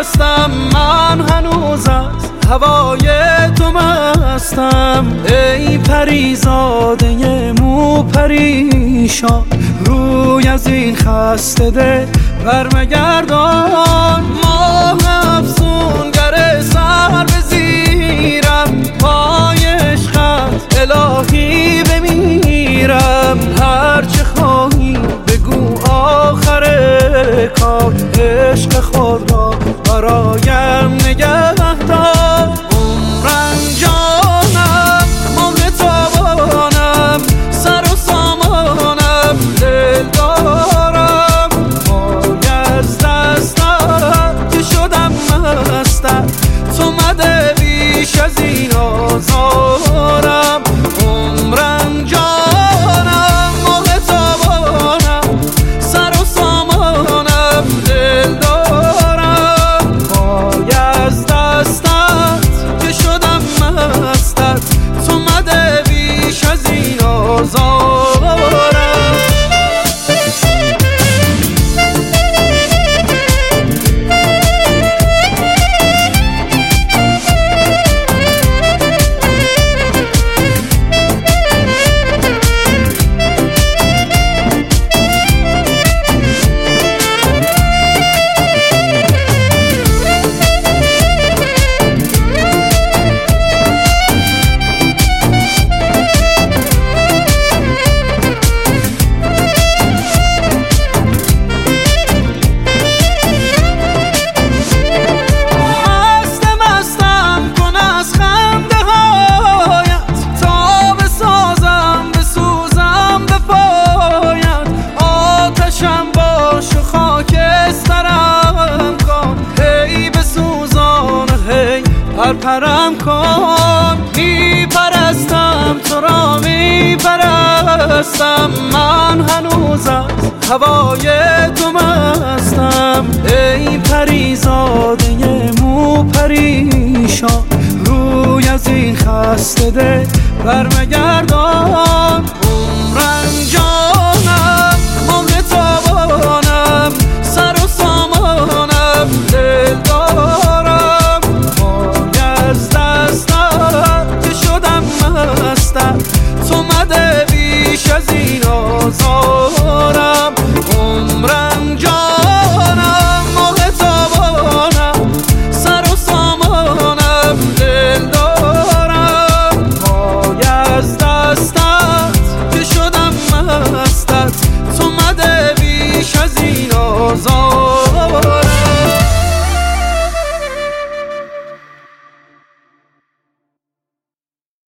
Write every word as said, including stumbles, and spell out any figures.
هستم، من هنوز از هوای تو مستم. ای پریزاده مو پریشان، روی از این خسته دل برمگردان. ماه افسونگر سر به زیرم، پای عشقت الهی بمیرم. هرچه خواهی بگو آخر کار، عشق خود را برایم نگه دار. عمرم جانم موقع تابانم، سر و سامانم دل دارم. پای از دستم که شدم مستم، تو مده بیش از این آزارم. عمرم جانم موقع تابانم، سر و سامانم دل دارم. پای از دستت که شدم مستت، تو مده بیش از این آزارم. پرم کن، میپرستم تو را میپرستم. من هنوز از هوای تو مستم. ای پریزاده مو پریشان، روی از این خسته دل برمگردان.